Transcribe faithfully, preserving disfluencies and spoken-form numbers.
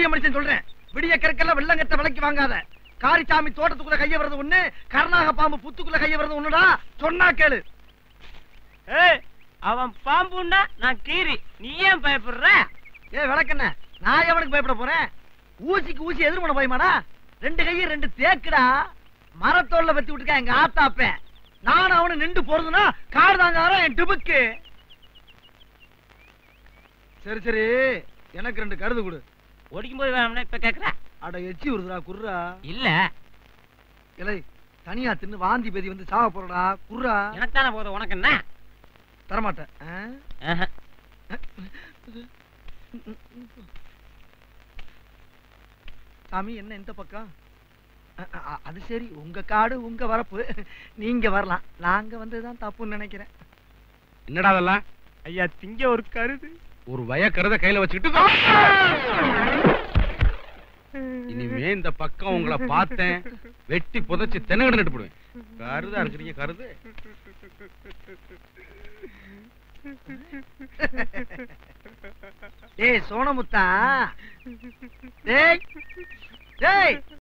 பெரிய மனுஷன் சொல்றேன். விடிய கற்கெல்லாம் வெள்ளங்கட்ட விலைக்கு வாங்காத. காரிச்சாமி தோட்டத்துக்குள்ள கைய வர்றது ஒண்ணு, கர்நாக பாம்பு புத்துக்குள்ள கைய வர்றது ஒண்ணுடா. சொன்னா கேளு. ஏய், அவன் பாம்புன்னா நான் கீரி, நீ ஏன் பயப்படுற? ஏ விளக்கண்ண, நான் எவனுக்கு பயப்பட போறேன்? ஊசிக்கு ஊசி எதிர் பண்ண பயமாடா? ரெண்டு கையும் ரெண்டு தேக்குடா. மரத்தோல்ல வச்சு விட்டுருக்கேன் எங்க ஆத்தாப்பேன். நானும் அவனு நின்று போறதுன்னா கார் தாங்காரா என் டிபுக்கு. சரி சரி, எனக்கு ரெண்டு கருது கொடு. ஓடிக்கும் போது வேணும்னா இப்ப கேக்குற? அட எச்சி வருதுடா, குர்ரா. இல்ல இலை தனியா தின்னு வாந்தி பேதி வந்து சாவ போறடா, குர்ரா. எனக்கு தானே போதும், உனக்கு என்ன? தரமாட்டேன். ஆஹா. சாமி என்ன இந்த பக்கம்? அது சரி, உங்க காடு உங்க வரப்பு, நீங்க வரலாம். நாங்க வந்ததுதான் தப்புன்னு நினைக்கிறேன். என்னடா அதெல்லாம்? ஐயா, திங்க ஒரு கருது. ஒரு வய கருத கையில வச்சுக்கிட்டு இனிமே இந்த பக்கம் உங்களை பார்த்தேன், வெட்டி புதைச்சு தென்னகட நட்டு போடுவேன். கருதா இருக்கிறீங்க கருது. டேய் சோனமுத்தா, டேய் டேய்